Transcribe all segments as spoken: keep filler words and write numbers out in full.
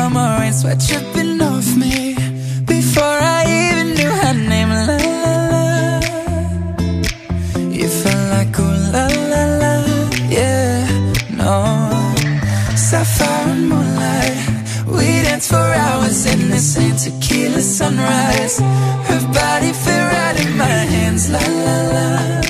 summer rain, sweat dripping off me before I even knew her name. La la la, you felt like ooh la la la, yeah, no. Sapphire and moonlight, we danced for hours in the same tequila sunrise. Her body fit right in my hands, la la la.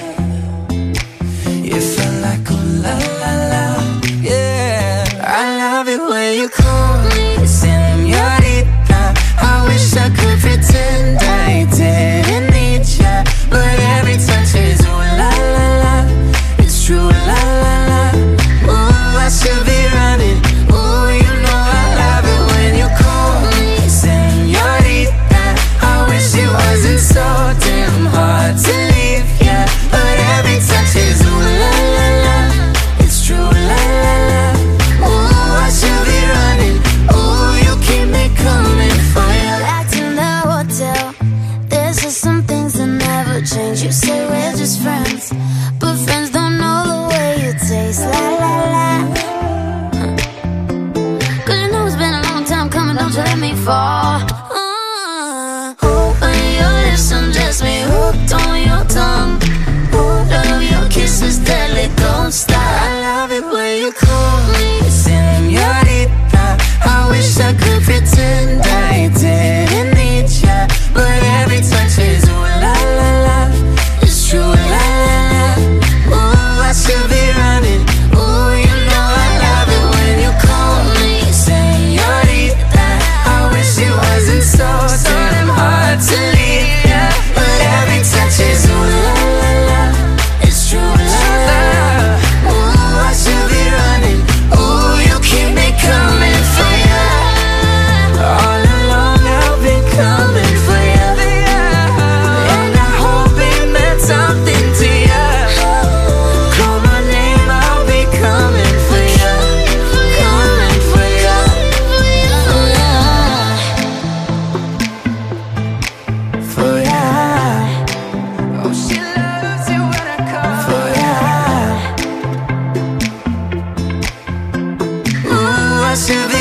You felt like ooh la la la, yeah. I love it when you call me señorita. I wish I could pretend I didn't need ya, but every touch is ooh la la la. It's true, la la la. Ooh, I should be running. Ooh, you know I love it when you call me señorita. I wish it wasn't so damn hard to leave, yeah, but every touch is ooh la la la. It's true, la la la. Ooh, I should be running. Ooh, you keep me coming for you. Back in the hotel, there's just some things that never change. You say we're just friends, but friends don't know the way you taste. La la la. Cause you know it's been a long time coming, don't you let me fall. uh, Open your lips and just me hooked on your tongue. Ooh, love your kisses deadly, don't stop. I love it when you call me señorita. I wish I could pretend I didn't need ya, but every touch is ooh la la la. It's true, la la la. Ooh, I should be running. Ooh, you know I love it when you call me señorita. I wish it wasn't so damn hard to leave ya, but every touch is ooh la la la. It's true, la la la. Ooh, I should be running. Ooh, you keep me coming for ya. All along I've been coming for ya, and I hope it meant something to ya. Call my name, I'll be coming for ya, coming for ya, for ya. Oh, she loves it when I call for ya. Ooh, I should be